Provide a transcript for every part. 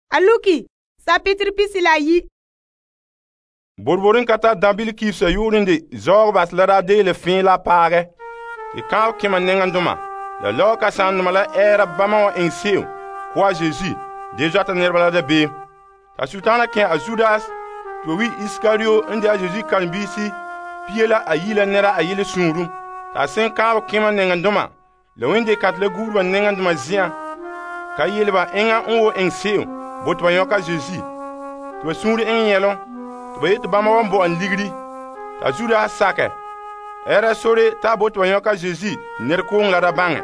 Aluki, sapitri pisila yi. Borborin kata dambil kifsa yurinde zogbas la da dele fin la paage. Ti kan kima nenganduma. La loka sanduma la era bama wa enseu. Kwa Jésus, déjà ta nerva la da be. Ta sultana ken a Judas, to wi Iscario inde a Jésus kan bisi, piela a yila nera a yile sunru. Ta sen kan kima nenganduma. Le winde kat le gurwa nenganduma zian. Ka yelba enga onwo enseu. Bot ba yoka Jésus. To sunru en yelon. To yet bama wan bo an ligri. Ta Judas sake. Era sore ta bot ba yoka Jésus ner kong la da bange.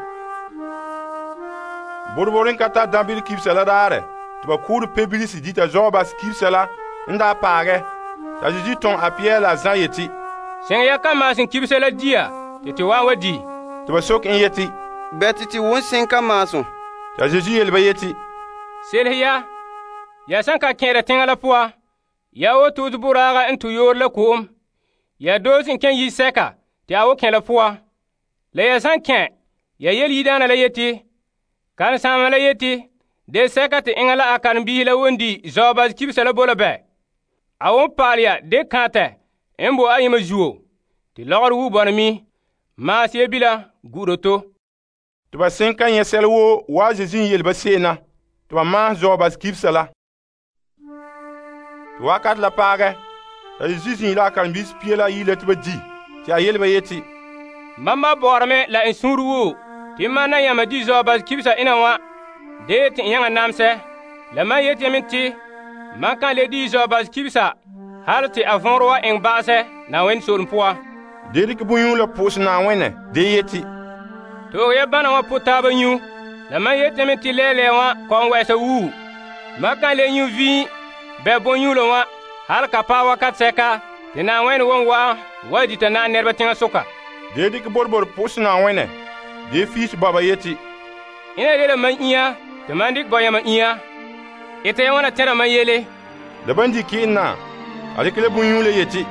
Borborin kata dambil kipsa la daare. To ba kour pebilisi dita zobas kipsa la nda paage. Ta Jésus ton a Pierre la zan yeti. Sen ya kama sin kipsa la dia. Tete wa wadi. To ba sok en yeti. Betiti won sen kama so. Ta Jésus yelba yeti. Selhiya. Ya san ka kere tingala puwa. Ya wo tuzu buraga intu yor la kum. Ya dozin ken yi seka. Ti awo ken la puwa. Le ya san ken. Ya yel yidana la yeti. Kan sama la yeti. De seka ti ingala akan bihi la wondi zobaz kibsa la bola be. Awon palia de kante. Embo ayima juo. Ti logor wu bonami. Maas yebila guroto. To ba sen kan yesel wo wa Jésus yelba sena. To ba ma zobaz kibsa la. To wakat la paage. Ta Jésus la kan bis piela yile to ba di. Ti a yelba yeti. Mama borme la insuru wo. Ti mana yama di zobaz kibsa ina wa. De ti yanga namse. La ma yeti minti. Man kan le di zobaz kibsa. Hal ti avonroa en base na wen soln puwa. Dedik bunyu la pos na wene. De yeti. To ye bana wa potaba nyu. La ma yeti minti lele wa kon wesa wu. Man kan le nyu vi. Be bonyu lo wa. Hal ka pa wakat seka. Ti na wen won wa. Wadi ta na nerba tinga soka. Dedik borbor pos na wene. De fils baba yeti. Ina lele man iya. Ti man dik boya man iya. Ite wana tera man yele. Da bandi kinna. Alikele bunyu le yeti.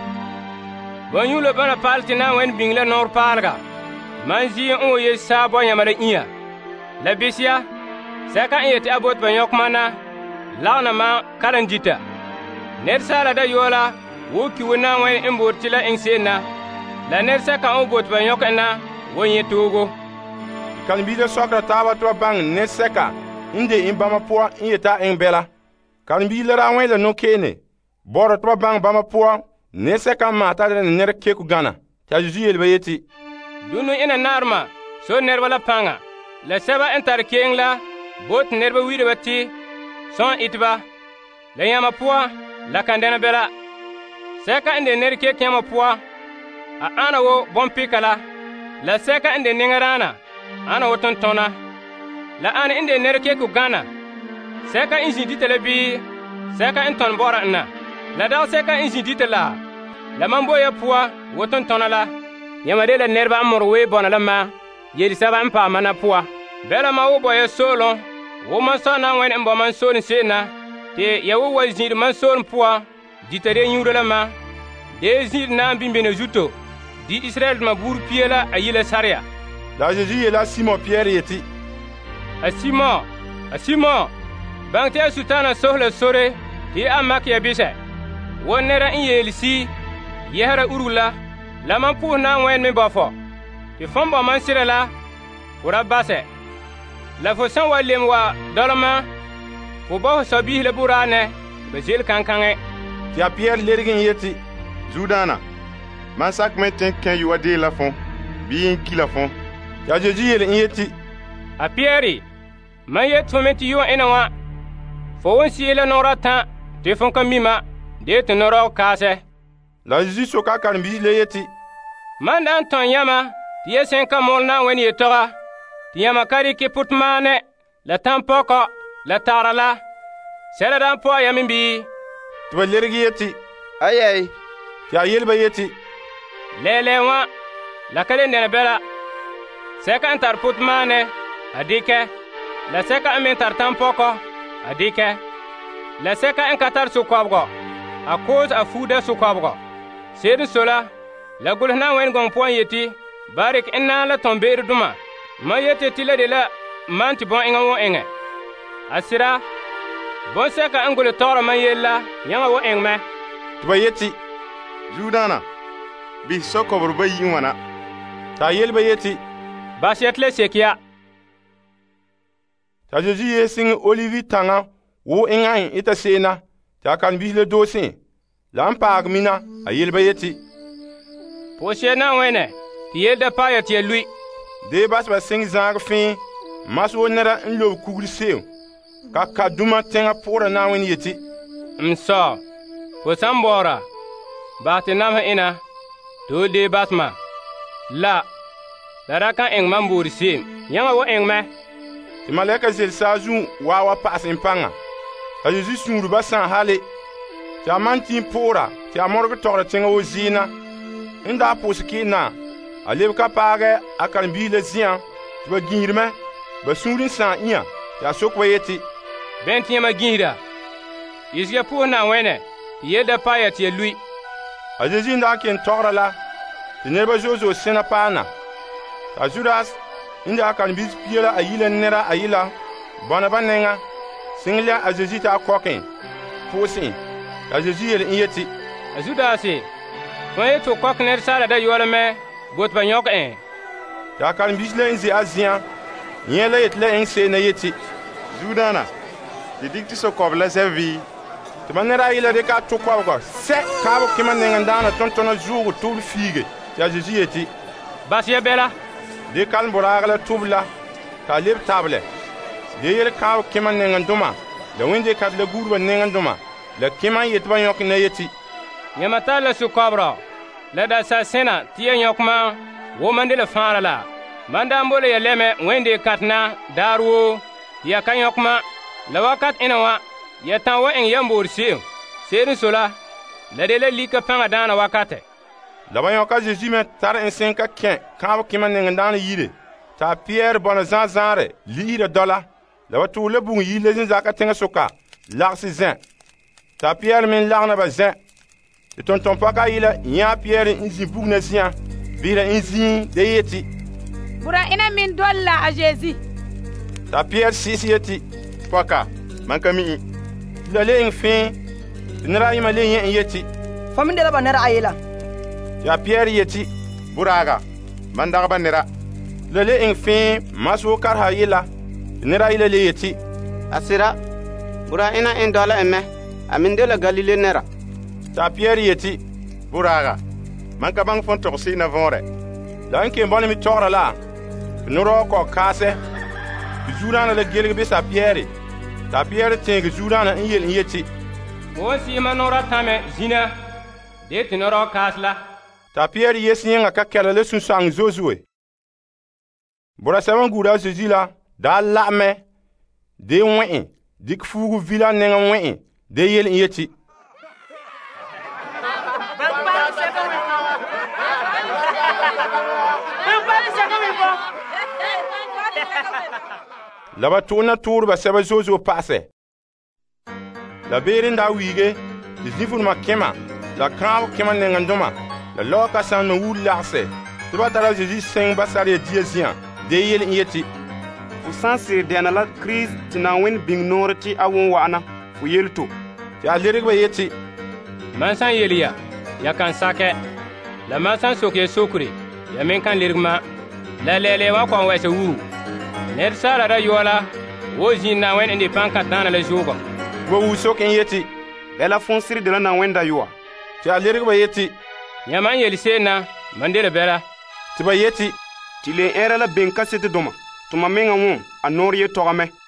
Bonyu lo bana palti na wen bingla nor palga. Man zi on ye sa boya mara iya. La bisia. Seka yeti abot banyok mana. Launa ma karanjita. Ner sala da yola. Woki wona wen embortila engsena. La ner seka on bot banyok na. Wonye togo. Kan bi de sokra taba to bang ne seka. Inde in bama poa in yeta en bela. Kan bi le rawen le no kene. Boro to bang bama poa ne seka mata de ner keku gana. Ta Jésus yelba yeti. Dunu ina narma so nerba la panga. La seba entar keng la bot nerba wide bati son itba. La yama poa la kandena bela. Seka inde ner ke kema poa. A ana wo bon pikala. La seka inde ningarana. Ana wo tontona. La ana inde ner ke ku gana. Seka inji ditele bi. Seka inton bora na. La da seka inji ditela. La mambo ya puwa wo tontona la. Yama de la nerba amor we bona la ma. Yedi saba mpa mana puwa. Bela ma wo boye solo. Wo man so na wen mbo man so ni sena. Te ya wo wazir man so puwa. Ditare nyuro la ma. De zir na bimbe ne juto. Di Israel ma bur piela ayile saria. La Jésus yela Simon Pierre yeti. A Simon. Bang te sutana sohla sore. Ti amak ya bise. Wonera in yelisi. Yehra urula. La man pu na wen me bafo. Ti fombo man sire la. Fura base. La fo san walem wa dolma. Fo bo so bi le burane. Bezil kankange. Ti a Pierre lergin yeti. Judana. Man sak meten ken yu ade la fon. Bi in ki la fon. Ya Jésus yeti. A Pierre. Man yet fomenti yo ena wa. Fo won si ele nora tan. Ti fon kamima. De te nora kase. La Jésus soka kan bi le yeti. Man dan ton yama. Ti yesen ka mol na wen yetora. Ti yama kari ki putmane. La tampoko. La tarala. Sela dan po yamin bi. Ti ba lergi yeti. Ayay. Ti a yelba yeti. Lele wa. La kale nene bela. Seka antar putmane. Adike. La seka amin tar tampoko. Adike. La seka en katar sukobgo. A cause a fuda sukobgo. Sedin sola. La gulhna wen gong point yeti. Barik enna la tombeer duma. Ma yeti tila de la. Man ti bon inga wo enge. Asira. bõn-sɛka n gʋl togr man yella yãngã wa ẽngmɛ tɩ ba yetɩ: Zudaana, bɩ so-kobr ba yi wãna. t'a yel ba yetɩ: bas yɛ tɩ la sek ya. T'a Zeezi yee sɩng olivi tãngã wʋ ẽngã t'a seena tɩ a karen-biis le doosẽ la n paag mina a yel ba yetɩ: pʋʋs-yɛ na n wẽnɛ tɩ yel da paa ya tɩ ya lʋɩ. dee basba sɩng zãag fẽe mas wo neda n lob kugr seem ka dũmã tẽngã pʋgrã na n wẽnd yetɩ: M sao, fo sãn baoora bas tɩ namsẽ ẽna tɩ f dee basmã la ra kã ẽng mam boor seem yãngã wa ẽngmɛ. tɩ malɛka zel saazũ waa wa pags n pãnga. T'a Zeezi sũurba sã hale tɩ a man tɩ n pʋʋra tɩ a morg togda tẽngã wo zɩɩnã n daa pʋʋs kɩɩnã a leb ka paagɛ a karen-biis la zĩyã tɩ ba gĩisdmɛ ba sũur n sã ĩyã tɩ a sok ba yetɩ: bẽn tɩ yãmã gĩisda yɩsga pʋʋs na n wẽnɛ tɩ yel da paa ya tɩ ya lʋɩ. A Zeezi n daa ken togra la tɩ neba zoog-zoog sẽna paana. T'a Zudas n yaa karen-biis pia la a yila neda a yɩla bõnebã nengã sɩng la a Zeezi tɩ a kɔkẽ pʋʋsẽ. T'a Zeezi yel n yetɩ: A Zudaase, tõe ye tɩ kɔk ned saala da yoolmɛ got ba yõk ẽ. Tɩ a karen-biis la n ze a zɩã yẽ la yetɩ la ẽng seena yetɩ: Zudaana, tɩ dɩk tɩ so-kob la zɛ vɩɩ. tɩ ba ned a yɩla dɩka a tʋ koabgɔ sɛ kaab kẽma neng n daana tõn-tõnã zuug tʋbl fiige. Tɩ a Zeezi yetɩ: Bas ya bɛla. dɩ kalem boraag la tʋb la t'a leb tablɛ. dɩ yel kaab kẽma neng-n-dʋma la wẽn-de-kãt la guudbã neng-n-dʋma la kẽma n yetɩ ba yõk na yetɩ: Yãmã tar la sũ-koabrɔ la da sa sẽna tɩ ya yõkmã wo man de la fãara la. Man da n bole ya lɛmɛ wẽn-de-kãtnã daar woo tɩ ya ka yõkmã la wakat ẽnã wã ya tã wa ẽng yam boor seem seed n sola la de la lika pãngã daana wakatɛ. La ba yõka Zeezi me tar n sẽn ka kẽ kãab kẽma neng-n-daan yire t'a Pɩyɛɛr bõn zãag-zãare liisda dɔla la ba tʋʋr la bũmb yir la zĩn-zakã tẽngã soka lags zẽ. T'a Pɩyɛɛr me n lagnaba zẽ tɩ tõn-tõn-pɔkã yɩla yã Pɩyɛɛr n zĩ bugna zĩyã bisda n zĩig de yetɩ: bʋra ẽna min dɔl la a Zeezi. T'a Pɩyɛɛr sɩs yetɩ: Poaka, man ka mi'i. tɩ la le ẽng fẽe tɩ ned a yẽmã le yẽ n yetɩ: fo min de la ba ned a yela. tɩ a Pɩyɛɛr yetɩ: Buraaga, man dagba neda. la le ẽng fẽe mas wo karsã yɩla tɩ ned a yɩla le yetɩ: A sɩda, bʋra ẽna ẽn dɔla ẽmɛ, a min de la Galile neda. T'a Pɩyɛɛr yetɩ: Buraaga, man ka bãng fõn togs sɩɩnã võore. la n ken bõnem togrã la tɩ no-raoog kɔg kaasɛ tɩ zuudãanã la gelg be t'a Pɩyɛɛre. T'a Pɩyɛɛr tẽeg zuudãanã n yel n yetɩ: Fo n sɩɩmã noorã tãmɛ zĩna de tɩ no-raoog kaas la. T'a Pɩyɛɛr yes yẽngã ka kɛla la sũ-sãng Zozue. Bʋra-sɛbã n gũuda a Zeezi la daa lagmɛ de wẽ dɩk fuugu vila neng n wẽ de yel n yetɩ: la ba tʋʋna tʋʋrbã sɛba zozo pagsɛ. La beer n daa wiige tɩ zĩ-fulmã kẽma la kãab kẽma neng-n-dʋma la laoogã sã n na wur lagsɛ tɩ ba tara Zeezi sẽng basarya dia zĩyã de yel n yetɩ: Fo sã n sɩɩr dɛna la Kirist tɩ na n wẽnd bĩng noor tɩ a wʋn wa'ana fo yel to. tɩ a ledgba yetɩ: Man sã n yel ya kan sakɛ. La man sã n sok ya sokre, ya me kan lergmã. La lɛɛlɛ wã kõn wɛsa wuu. Ned saala da yoola wo zĩig na n wẽnd n de pãn-kãt daana la zoogɔ. Ba wuu sok n yetɩ: Bɛla fõn sɩrd la na n wẽnda yoa. tɩ a ledgba yetɩ: Yãmã n yel seedna man de la bɛla. tɩ ba yetɩ: Tɩ le ẽera la beng kaset dʋma tɩ ma mengã wõ a noor ye togamɛ.